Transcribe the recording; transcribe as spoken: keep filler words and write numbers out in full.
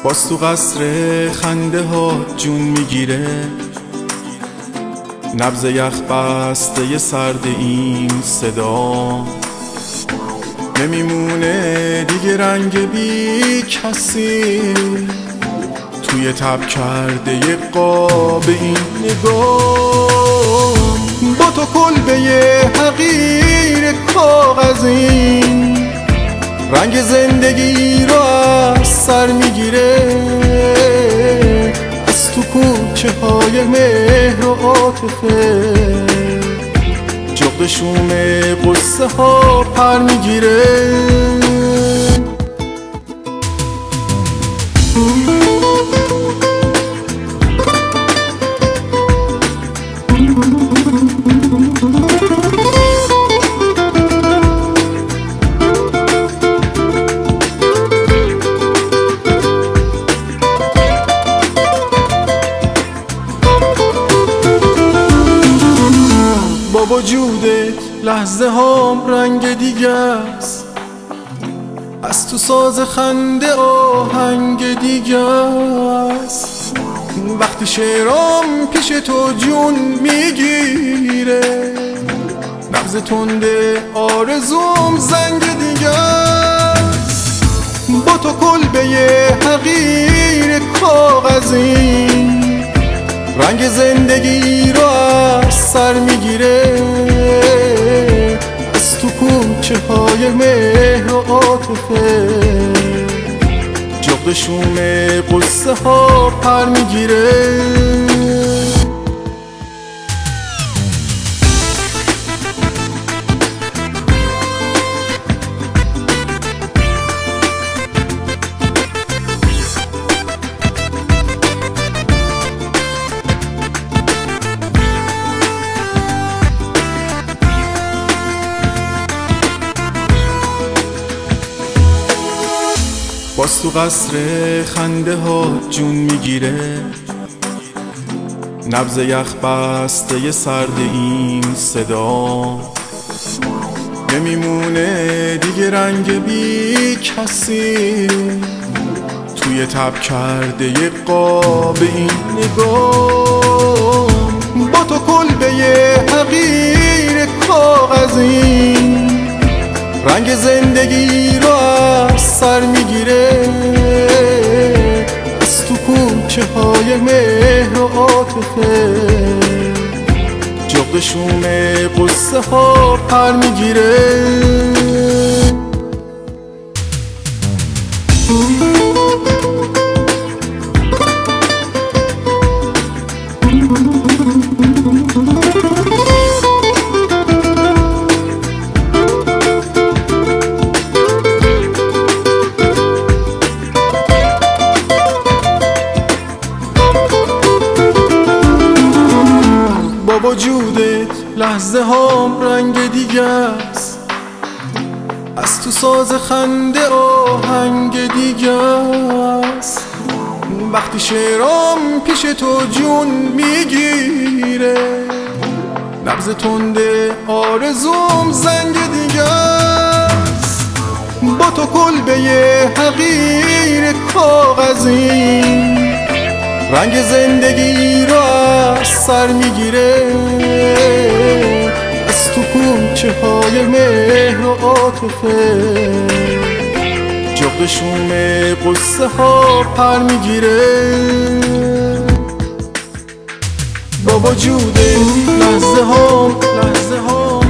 باز تو قصر خنده ها جون میگیره، نبض یخ بسته سرد این صدا. نمیمونه دیگه رنگ بی کسی توی تب کرده یه قاب این نگاه. با تو کلبه حقیر کاغذی رنگ زندگی رو از سر میگیره، از تو کوچه های مهر و عاطفه جغد شوم قصه ها پر میگیره. با وجودت لحظه هام رنگ دیگه است، از تو ساز خنده آهنگ دیگه است. وقتی شعرام پیش تو جون میگیره، نبض تنده آرزوم زنگ دیگه است. با تو کلبه حقیر کاغذی رنگ زندگی رو از سر میگیره، از تو کوچه های مهر و عاطفه جغد شوم قصه ها پر میگیره. باز تو قصر خنده ها جون میگیره، نبض یخ بسته سرد این صدا. نمیمونه دیگه رنگ بی کسی توی تب کرده یه قاب این نگاه. با تو کلبه حقیر کاغذی رنگ زندگی رو از سر میگیره، از تو کوچه های مهر و عاطفه جغد شوم قصه ها پر میگیره. با وجودت لحظه هام رنگ دیگه است، از تو ساز خنده آهنگ دیگه است. وقتی شعرام پیش تو جون میگیره، نبض تنده آرزوم زنگ دیگه است. با تو کلبه حقیر کاغذی رنگ زندگی رو از سر میگیره، از تو کوچه های مهر و عاطفه جغد شوم قصه ها پر میگیره. با وجود لحظه ها لحظه ها